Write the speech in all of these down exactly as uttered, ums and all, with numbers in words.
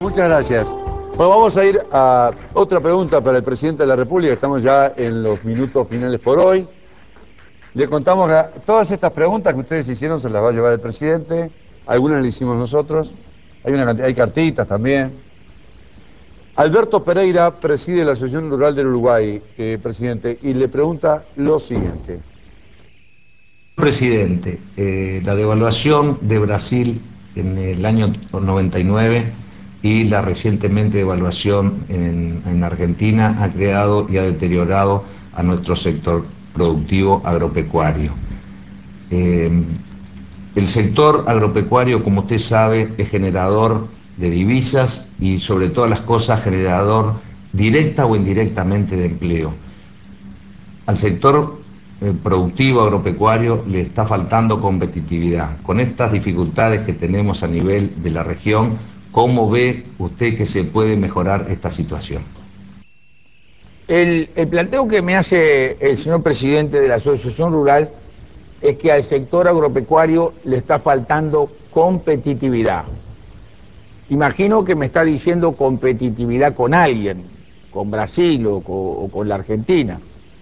Muchas gracias. Bueno, vamos a ir a otra pregunta para el presidente de la República. Estamos ya en los minutos finales por hoy. Le contamos que todas estas preguntas que ustedes hicieron se las va a llevar el presidente. Algunas las hicimos nosotros. Hay una cantidad, hay cartitas también. Alberto Pereira preside la Asociación Rural del Uruguay, eh, presidente, y le pregunta lo siguiente. Presidente, eh, la devaluación de Brasil en el año noventa y nueve y la recientemente devaluación en, en Argentina ha creado y ha deteriorado a nuestro sector productivo agropecuario. Eh, el sector agropecuario, como usted sabe, es generador de divisas y sobre todas las cosas generador directa o indirectamente de empleo. Al sector eh, productivo agropecuario le está faltando competitividad. Con estas dificultades que tenemos a nivel de la región, ¿cómo ve usted que se puede mejorar esta situación? El, el planteo que me hace el señor presidente de la Asociación Rural es que al sector agropecuario le está faltando competitividad. Imagino que me está diciendo competitividad con alguien, con Brasil o con, o con la Argentina.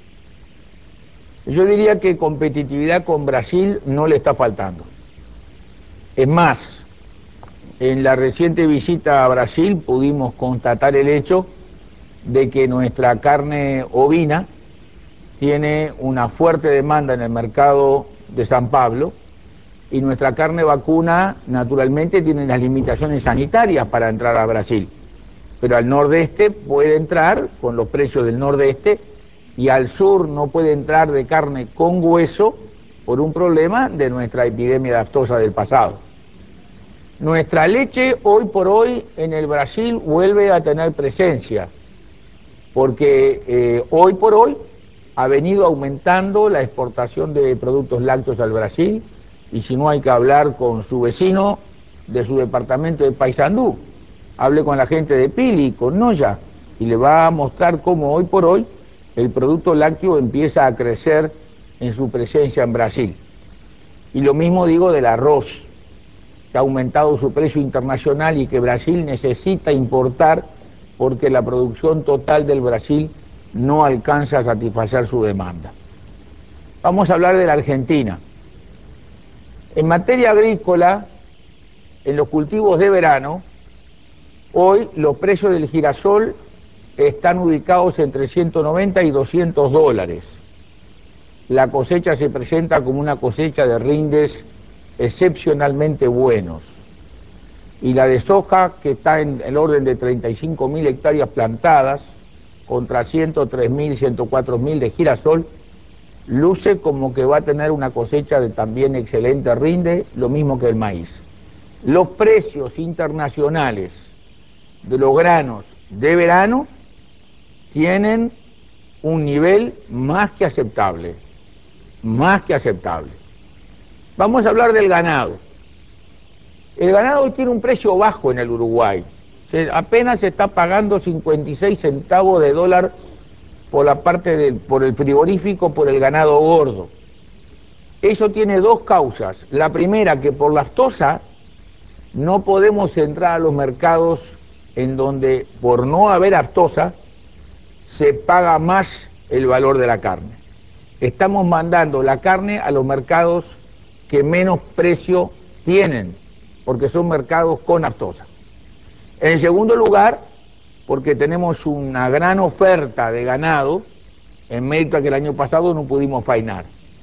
Yo diría que competitividad con Brasil no le está faltando. Es más, en la reciente visita a Brasil pudimos constatar el hecho de que nuestra carne ovina tiene una fuerte demanda en el mercado de San Pablo y nuestra carne vacuna naturalmente tiene las limitaciones sanitarias para entrar a Brasil. Pero al nordeste puede entrar con los precios del nordeste y al sur no puede entrar de carne con hueso por un problema de nuestra epidemia de aftosa del pasado. Nuestra leche hoy por hoy en el Brasil vuelve a tener presencia, porque eh, hoy por hoy ha venido aumentando la exportación de productos lácteos al Brasil, y si no hay que hablar con su vecino de su departamento de Paysandú, hable con la gente de Pili, con Noya, y le va a mostrar cómo hoy por hoy el producto lácteo empieza a crecer en su presencia en Brasil. Y lo mismo digo del arroz, que ha aumentado su precio internacional y que Brasil necesita importar porque la producción total del Brasil no alcanza a satisfacer su demanda. Vamos a hablar de la Argentina. En materia agrícola, en los cultivos de verano, hoy los precios del girasol están ubicados entre ciento noventa y doscientos dólares. La cosecha se presenta como una cosecha de rindes excepcionalmente buenos. Y la de soja, que está en el orden de treinta y cinco mil hectáreas plantadas, contra ciento tres mil, ciento cuatro mil de girasol, luce como que va a tener una cosecha de también excelente rinde, lo mismo que el maíz. Los precios internacionales de los granos de verano tienen un nivel más que aceptable, más que aceptable. Vamos a hablar del ganado. El ganado hoy tiene un precio bajo en el Uruguay. Se, apenas se está pagando cincuenta y seis centavos de dólar por la parte del, por el frigorífico, por el ganado gordo. Eso tiene dos causas. La primera, que por la aftosa no podemos entrar a los mercados en donde por no haber aftosa se paga más el valor de la carne. Estamos mandando la carne a los mercados que menos precio tienen, porque son mercados con aftosa. En segundo lugar, porque tenemos una gran oferta de ganado, en mérito a que el año pasado no pudimos faenar.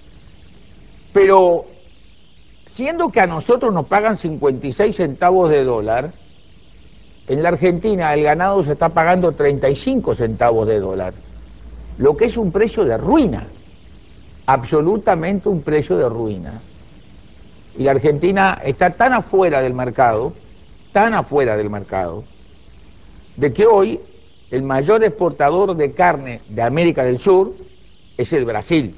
Pero, siendo que a nosotros nos pagan cincuenta y seis centavos de dólar, en la Argentina el ganado se está pagando treinta y cinco centavos de dólar, lo que es un precio de ruina, absolutamente un precio de ruina. Y la Argentina está tan afuera del mercado, tan afuera del mercado, de que hoy el mayor exportador de carne de América del Sur es el Brasil,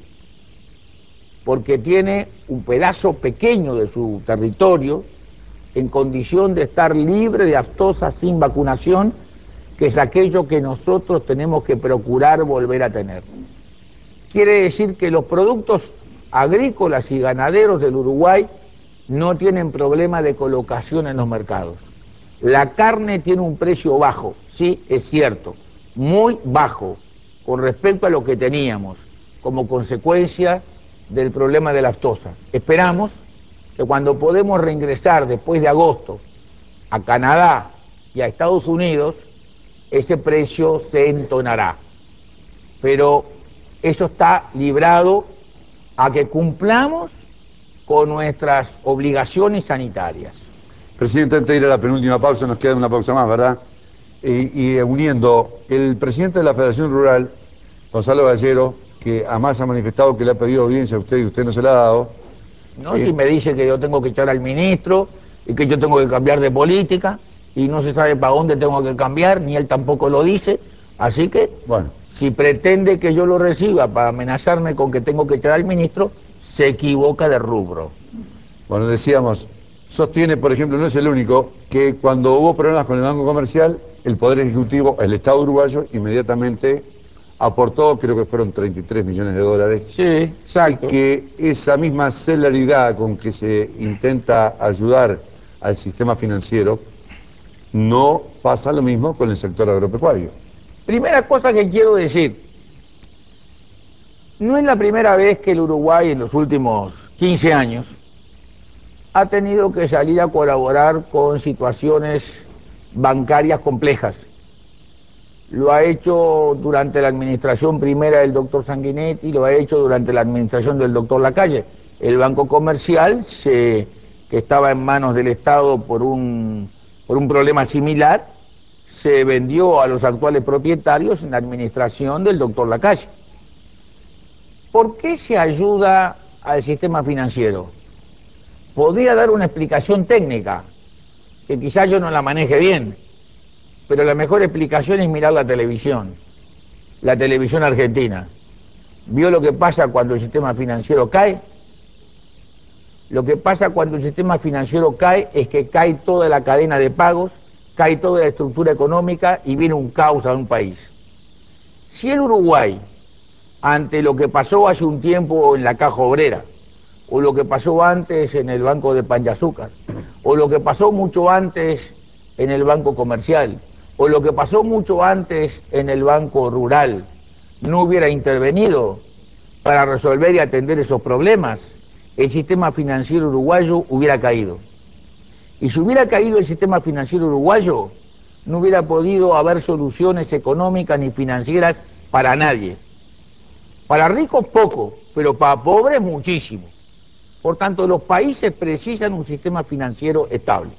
porque tiene un pedazo pequeño de su territorio en condición de estar libre de aftosa sin vacunación, que es aquello que nosotros tenemos que procurar volver a tener. Quiere decir que los productos agrícolas y ganaderos del Uruguay no tienen problema de colocación en los mercados. La carne tiene un precio bajo, sí, es cierto, muy bajo con respecto a lo que teníamos como consecuencia del problema de la aftosa. Esperamos que cuando podemos reingresar después de agosto a Canadá y a Estados Unidos, ese precio se entonará. Pero eso está librado a que cumplamos con nuestras obligaciones sanitarias. Presidente, antes de ir a la penúltima pausa, nos queda una pausa más, ¿verdad? Y, y uniendo, el presidente de la Federación Rural, Gonzalo Gallero, que además ha manifestado que le ha pedido audiencia a usted y usted no se la ha dado. ¿No? Eh, Si me dice que yo tengo que echar al ministro y que yo tengo que cambiar de política y no se sabe para dónde tengo que cambiar, ni él tampoco lo dice. Así que, bueno, si pretende que yo lo reciba para amenazarme con que tengo que echar al ministro, se equivoca de rubro. bueno, decíamos, sostiene, por ejemplo, no es el único, que cuando hubo problemas con el Banco Comercial, el Poder Ejecutivo, el Estado uruguayo, inmediatamente aportó, creo que fueron treinta y tres millones de dólares, Sí, y exacto. que esa misma celeridad con que se intenta ayudar al sistema financiero, no pasa lo mismo con el sector agropecuario. Primera cosa que quiero decir, no es la primera vez que el Uruguay en los últimos quince años ha tenido que salir a colaborar con situaciones bancarias complejas. Lo ha hecho durante la administración primera del doctor Sanguinetti, lo ha hecho durante la administración del doctor Lacalle. El Banco Comercial, se, que estaba en manos del Estado por un, por un problema similar, se vendió a los actuales propietarios en la administración del doctor Lacalle. ¿Por qué se ayuda al sistema financiero? Podría dar una explicación técnica, que quizás yo no la maneje bien, pero la mejor explicación es mirar la televisión, la televisión argentina. ¿Vio lo que pasa cuando el sistema financiero cae? Lo que pasa cuando el sistema financiero cae es que cae toda la cadena de pagos, cae toda la estructura económica y viene un caos a un país. Si el Uruguay, ante lo que pasó hace un tiempo en la Caja Obrera, o lo que pasó antes en el Banco de Pan de Azúcar, o lo que pasó mucho antes en el Banco Comercial, o lo que pasó mucho antes en el Banco Rural, no hubiera intervenido para resolver y atender esos problemas, el sistema financiero uruguayo hubiera caído. Y si hubiera caído el sistema financiero uruguayo, no hubiera podido haber soluciones económicas ni financieras para nadie. Para ricos poco, pero para pobres muchísimo. Por tanto, los países precisan un sistema financiero estable.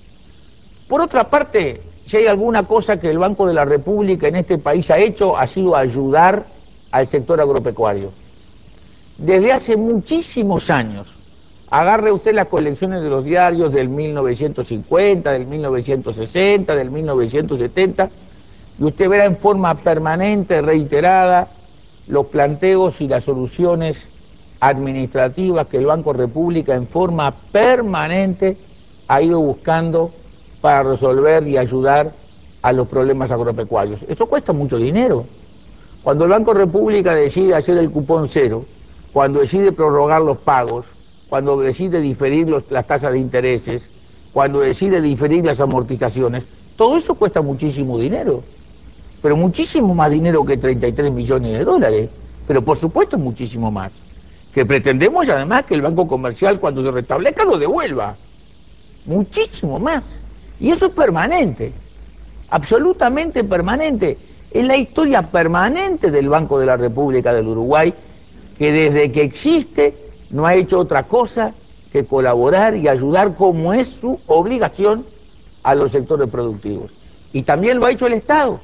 Por otra parte, si hay alguna cosa que el Banco de la República en este país ha hecho, ha sido ayudar al sector agropecuario. Desde hace muchísimos años, agarre usted las colecciones de los diarios del mil novecientos cincuenta, del mil novecientos sesenta, del mil novecientos setenta, y usted verá en forma permanente, reiterada, los planteos y las soluciones administrativas que el Banco República en forma permanente ha ido buscando para resolver y ayudar a los problemas agropecuarios. Eso cuesta mucho dinero. Cuando el Banco República decide hacer el cupón cero, cuando decide prorrogar los pagos, cuando decide diferir los, las tasas de intereses, cuando decide diferir las amortizaciones, todo eso cuesta muchísimo dinero. Pero muchísimo más dinero que treinta y tres millones de dólares. Pero por supuesto muchísimo más. Que pretendemos además que el Banco Comercial, cuando se restablezca, lo devuelva. Muchísimo más. Y eso es permanente. Absolutamente permanente. Es la historia permanente del Banco de la República del Uruguay, que desde que existe no ha hecho otra cosa que colaborar y ayudar, como es su obligación, a los sectores productivos. Y también lo ha hecho el Estado,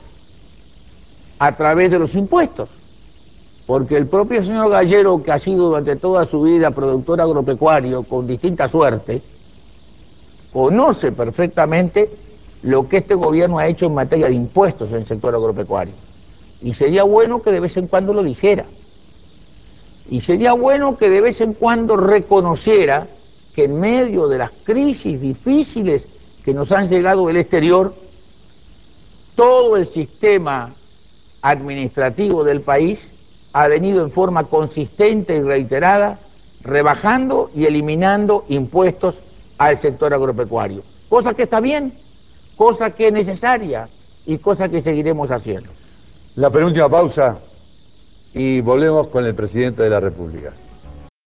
a través de los impuestos. Porque el propio señor Gallero, que ha sido durante toda su vida productor agropecuario con distinta suerte, conoce perfectamente lo que este gobierno ha hecho en materia de impuestos en el sector agropecuario. Y sería bueno que de vez en cuando lo dijera. Y sería bueno que de vez en cuando reconociera que en medio de las crisis difíciles que nos han llegado del exterior, todo el sistema administrativo del país ha venido en forma consistente y reiterada rebajando y eliminando impuestos al sector agropecuario. Cosa que está bien, cosa que es necesaria y cosa que seguiremos haciendo. La penúltima pausa y volvemos con el presidente de la República.